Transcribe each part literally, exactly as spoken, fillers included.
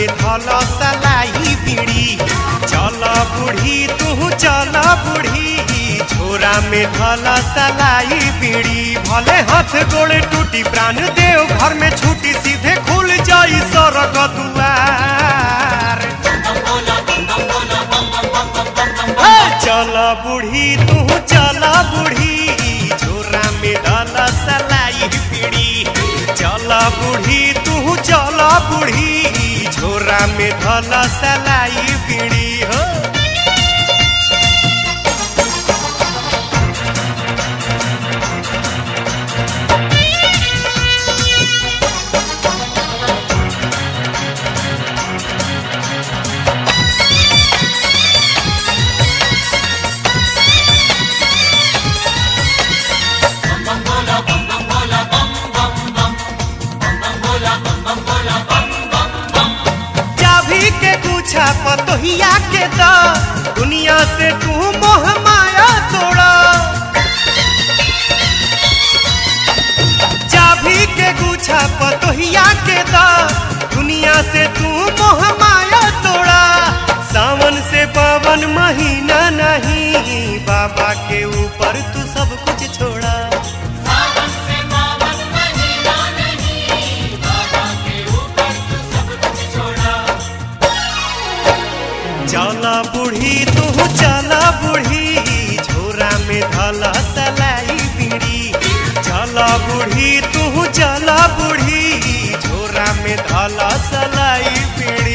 में धल सलाई बीड़ी। चल बूढ़ी तू चल बूढ़ी झोरा में धल सलाई बीड़ी। भले हाथ गोड़े टूटी प्राण देव घर में छूटी सीधे खुल जाई सरग दुआर। चल बूढ़ी तू चल बूढ़ी झोरा में धल सलाई बीड़ी। चल बूढ़ी तू चल बूढ़ी झोरा में धल सलाई बीड़ी हो। पतोहिया के दा दुनिया से तू मोह माया तोड़ा। चाबी के गुच्छा पतोहिया के दा दुनिया से तू मोह माया तोड़ा। सावन से पावन महीना नहीं बाबा के ऊपर तू सब कुछ छोड़ा। चला बूढ़ी तू चला बूढ़ी झोरा में धल सलाई बीड़ी। चला बूढ़ी तू चला बूढ़ी झोरा में धल सलाई बीड़ी।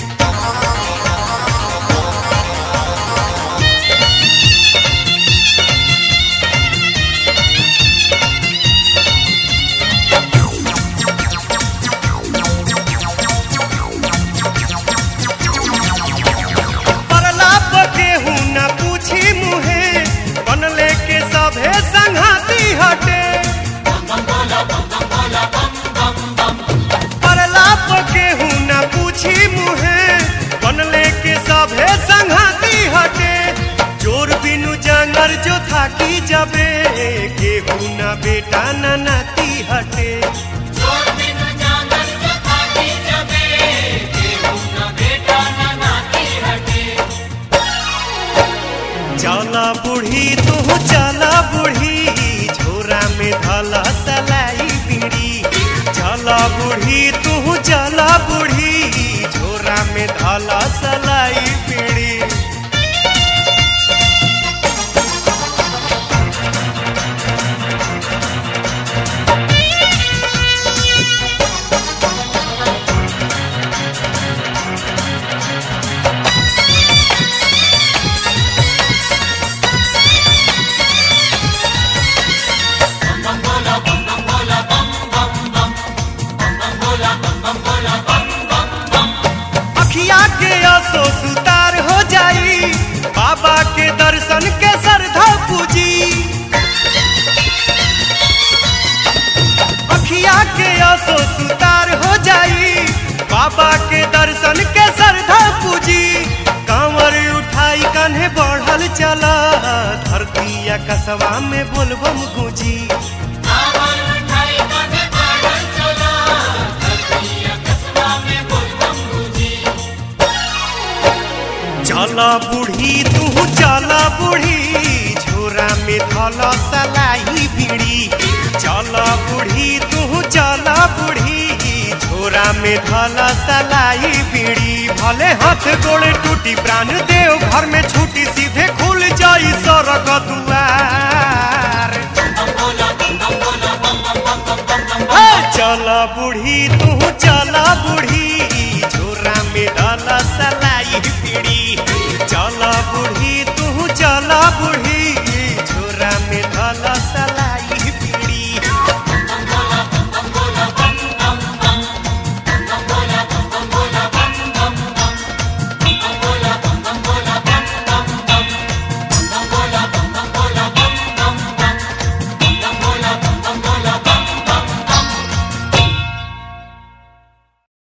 संघाती हटे परलाप के हूँ न पूछी मुहे बनले के सभे संघाती हटे। जोर बिनु जंगर जो था की जबे केहू न बेटा न नाती हटे। चला बूढ़ी तू चला बूढ़ी झोरा में धल सलाई बीड़ी। चला बूढ़ी तू चला बूढ़ी झोरा में धल सलाई बीड़ी। सो सुतार हो जाई बाबा के दर्शन के श्रद्धा पूजी। अखिया के आसो सुतार हो जाई बाबा के दर्शन के श्रद्धा पूजी। कांवर उठाई कान्हे बढ़ल चला धरती आकाशवा में बोलबम गूंजी। चला बूढ़ी तू चला बूढ़ी झोरा में धल सलाई बीड़ी। चला बूढ़ी तू चला बूढ़ी झोरा में धल सलाई बीड़ी। भले हाथ गोड़े टूटी प्राण देव घर में छूटी सीधे खुल जाई सरग दुआर। चला बूढ़ी तू चला बूढ़ी झोरा में धल सलाई बीड़ी। चला बूढ़ी तू चला बूढ़ी झोरा में धल